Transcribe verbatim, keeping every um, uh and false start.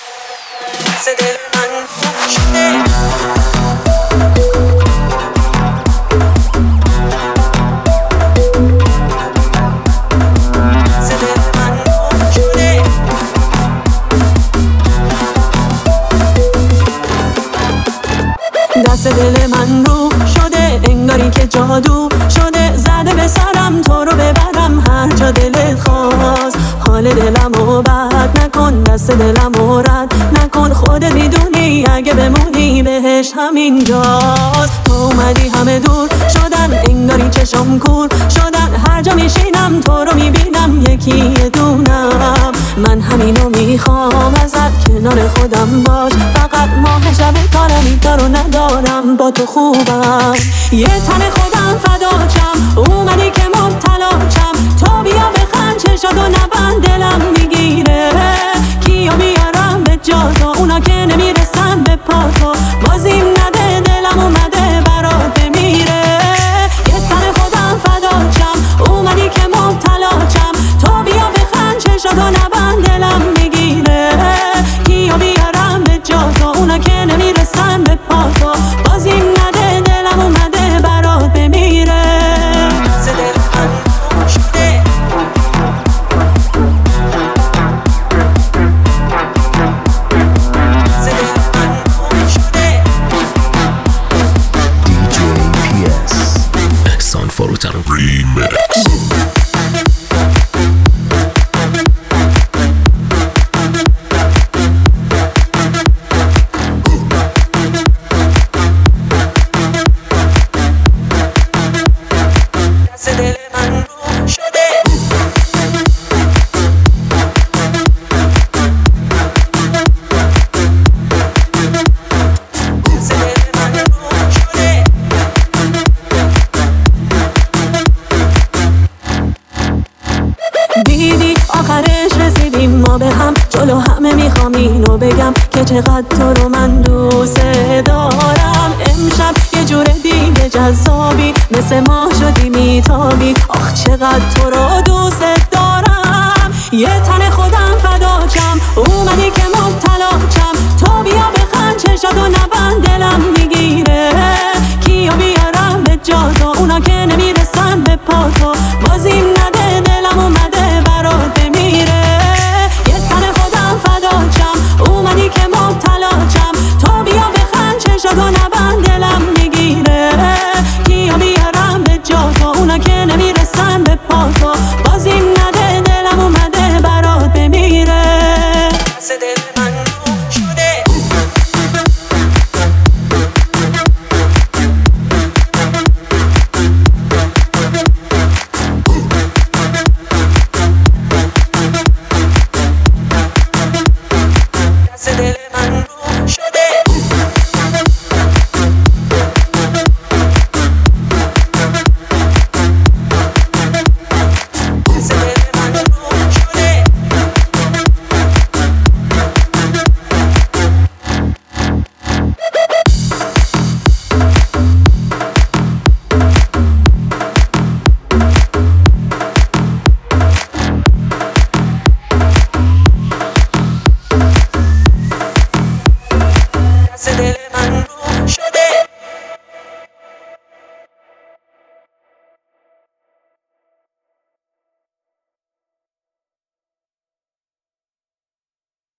دست دل من گم شده. دست دل من رو شده انگاری که جادو شده، زده به سرم تو رو ببرم هر جا دلت خواست. حال دلمو بد نکن، دست دلمو رد نکن، خودت میدونی اگه بمونی بهش همینجاست. تو اومدی همه دور شدن انگاری چشم کور شدن، هر جا میشینم تو رو میبینم یکی یه دونم. من همینو میخوام ازت، کنار خودم باش فقط، ماه شب کارم کارو ندارم با تو خوبم. یه تن خودم فداچم اومدی که مبتلاچم، تو بیا بخند چشاتو نبند دلم میگیره. کیو بیارم به جا تو اونا که نمیرسن به پا تو، بازیم نده دلم اومده برات بمیره. یه تن خودم فداچم اومدی که مبتلاچم، تو بیا بخند چشاتو نبند دلم میگیره. کیو بیارم به جا تو اونا که نمیرسن به پا تو، بازیم نده دلم اومده برات بمیره. دست دل من گم شده. دست دل من گم شده. دی جی پی اس احسان فروتن ریمیکس. دست دل من گم شده. دست دل من گم شده. دیدی آخرش رسیدیم ما به هم، جلو همه میخوام اینو بگم که چقدر تو رو من دوست دارم. امشب یه جور دیگه جذابی، مثل ما شدی میتابی، آخ چقدر تو رو دوست دارم. یه تن خودم فداچم اومدی که مبتلاچم، تو بیا بخند چشاتو نبند دلم میگیره. کیو بیارم به جا تو اونا که نمیرسن به پا تو، بازیم نده دلم اومده برات بمیره. یه تن خودم فداچم اومدی که مبتلاچم، تو بیا بخند چشاتو نبند دلم میگیره. کیو بیارم به جا تو اونا که نمیرسن به پا تو، بازیم نده دلم اومده برات بمیره. دست دل